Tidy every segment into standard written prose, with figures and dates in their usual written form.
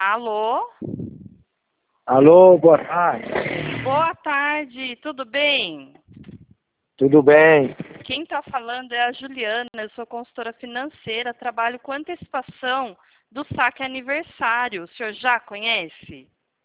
Alô? Alô, boa tarde. Boa tarde, tudo bem? Tudo bem? Quem está falando é a Juliana, eu sou consultora financeira, trabalho com antecipação do saque aniversário. O senhor já conhece?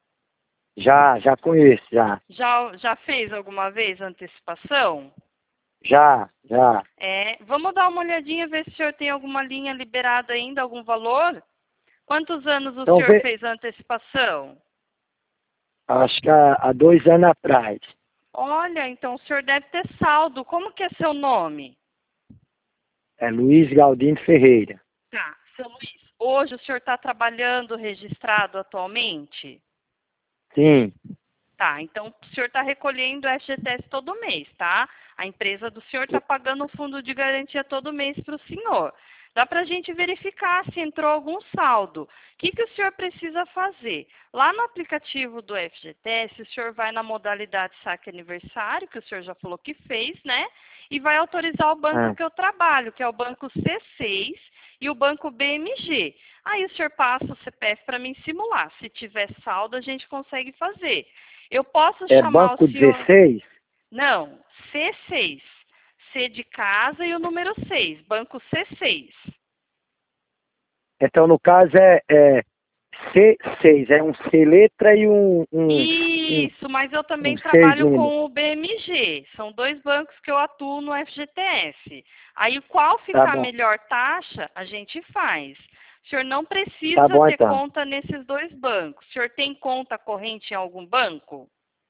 Já conheço, já. Já fez alguma vez antecipação? Já. Vamos dar uma olhadinha, ver se o senhor tem alguma linha liberada ainda, algum valor? Quantos anos o Então, senhor fez a antecipação? acho que há 2 anos atrás. Olha, então o senhor deve ter saldo. Como que é seu nome? É Luiz Galdino Ferreira. Tá, seu Luiz, hoje o senhor está trabalhando registrado atualmente? Sim, Tá, então o senhor está recolhendo o FGTS todo mês, tá? A empresa do senhor está pagando o fundo de garantia todo mês para o senhor. Dá para a gente verificar se entrou algum saldo. O que o senhor precisa fazer? Lá no aplicativo do FGTS, o senhor vai na modalidade saque aniversário, que o senhor já falou que fez, né? E vai autorizar o banco que eu trabalho, que é o banco C6 e o banco BMG. Aí o senhor passa o CPF para mim simular. Se tiver saldo, a gente consegue fazer. Eu posso é chamar Banco o senhor... 16? Não, C6. C de casa e o número 6, banco C6. Então, no caso, é C6, é um C letra e Isso, mas eu também um 6 trabalho número. com o BMG. São dois bancos que eu atuo no FGTS. Aí, qual Tá ficar a bom, melhor taxa, a gente faz. O senhor não tá precisa bom ter então. conta nesses dois bancos. O senhor tem conta corrente em algum banco?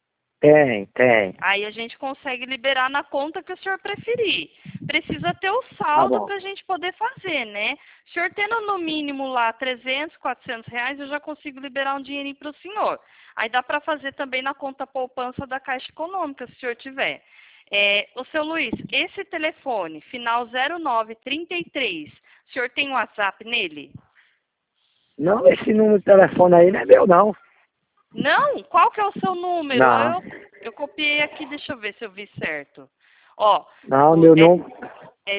Tem. Aí a gente consegue liberar na conta que o senhor preferir. Precisa ter o Tá saldo bom. para a gente poder fazer, né? O senhor tendo no mínimo lá 300, 400 reais, eu já consigo liberar um dinheirinho para o senhor. Aí dá para fazer também na conta poupança da Caixa Econômica, se o senhor tiver. Ô, seu Luiz, esse telefone, final 0933, o senhor tem um WhatsApp nele? Não, esse número de telefone aí não é meu, não. Não? Qual que é o seu número? Não, Eu copiei aqui, deixa eu ver se eu vi certo. Ó, não, meu número... é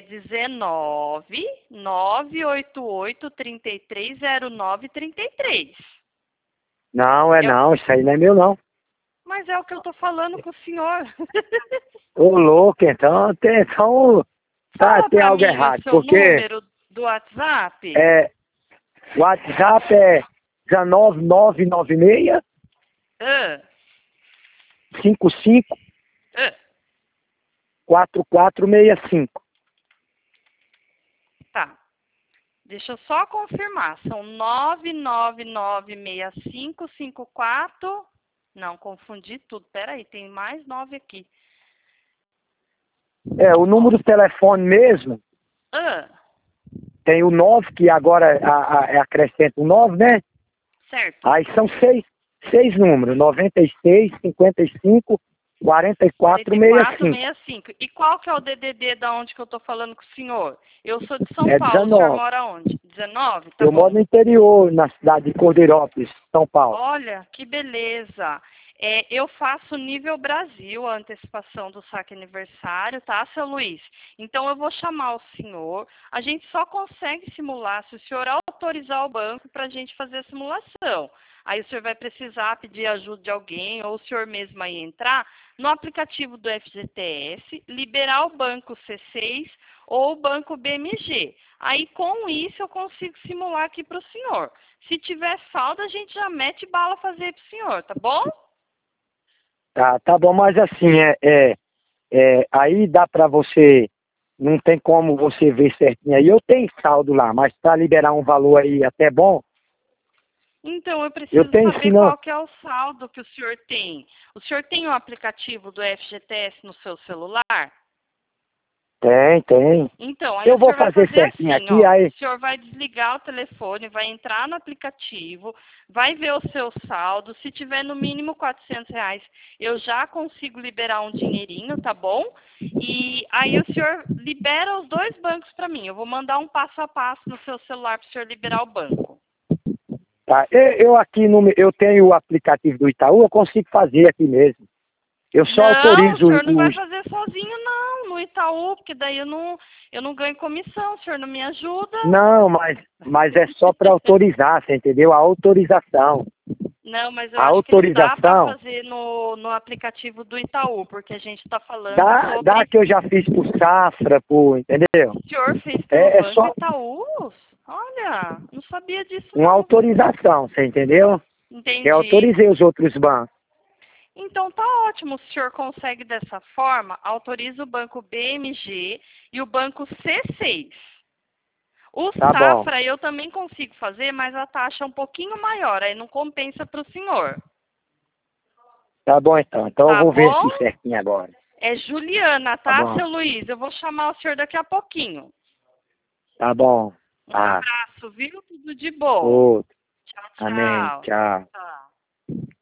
19 988 330933. Não, isso aí não é meu, não. Mas é o que eu tô falando com o senhor. Ô, louco, então Fala tem pra algo mim o errado, seu porque número do WhatsApp. é, o WhatsApp é 19996 Ah, 55 ah, 4465. tá. Deixa eu só confirmar. São 9996554. Não, confundi tudo. Peraí, tem mais 9 aqui. O número do telefone mesmo, Ah, tem o 9 que agora acrescenta o 9, né? certo. Aí são seis números, 96 55 44 65. 6465. E qual que é o DDD da onde que eu tô falando com o senhor? Eu sou de São É Paulo, o senhor 19. mora onde? 19? Tá Eu moro bom. no interior, na cidade de Cordeirópolis, São Paulo. Olha, que beleza. Eu faço nível Brasil, a antecipação do saque aniversário, tá, seu Luiz? Então, eu vou chamar o senhor. A gente só consegue simular se o senhor autorizar o banco para a gente fazer a simulação. Aí o senhor vai precisar pedir ajuda de alguém ou o senhor mesmo aí entrar no aplicativo do FGTS, liberar o banco C6 ou o banco BMG. Aí, com isso, eu consigo simular aqui para o senhor. Se tiver saldo, a gente já mete bala fazer para o senhor, tá bom? Tá bom, mas assim, aí dá pra você, não tem como você ver certinho aí. Eu tenho saldo lá, mas para liberar um valor aí até bom, Então, eu eu preciso tenho saber sim, não. qual que é o saldo que o senhor tem. O senhor tem o aplicativo do FGTS no seu celular? Tem. Então, aí Eu o vou senhor vai fazer fazer certinho assim, aqui, ó. O aí, senhor vai desligar o telefone, vai entrar no aplicativo, vai ver o seu saldo. Se tiver no mínimo 400 reais, eu já consigo liberar um dinheirinho, tá bom? E aí o senhor libera os dois bancos para mim. Eu vou mandar um passo a passo no seu celular para o senhor liberar o banco. tá? Eu aqui, eu tenho o aplicativo do Itaú, eu consigo fazer aqui mesmo. Eu só Não, o autorizo senhor não vai os... fazer sozinho, não. No no Itaú, porque daí eu não ganho comissão, o senhor não me ajuda. Não, mas é só para autorizar, você entendeu? A autorização. Não, mas eu A acho que não dá para autorização, fazer no aplicativo do Itaú, porque a gente está falando dá, sobre... dá que eu já fiz por Safra, entendeu? O senhor fez pelo É Banco só Itaú? Olha, não sabia disso uma não. autorização, você entendeu? Eu Entendi. autorizei os outros bancos. Então tá ótimo, se o senhor consegue dessa forma, autoriza o banco BMG e o banco C6. O Tá bom. Safra eu também consigo fazer, mas a taxa é um pouquinho maior, aí não compensa para o senhor. Tá bom então. Então eu Tá vou ver bom? aqui certinho agora. É Juliana, Tá tá, bom. seu Luiz? Eu vou chamar o senhor daqui a pouquinho. Tá bom. Um Tá. abraço, viu? Tudo de bom. Outro. Tchau, Amém. tchau. Tchau. Tchau.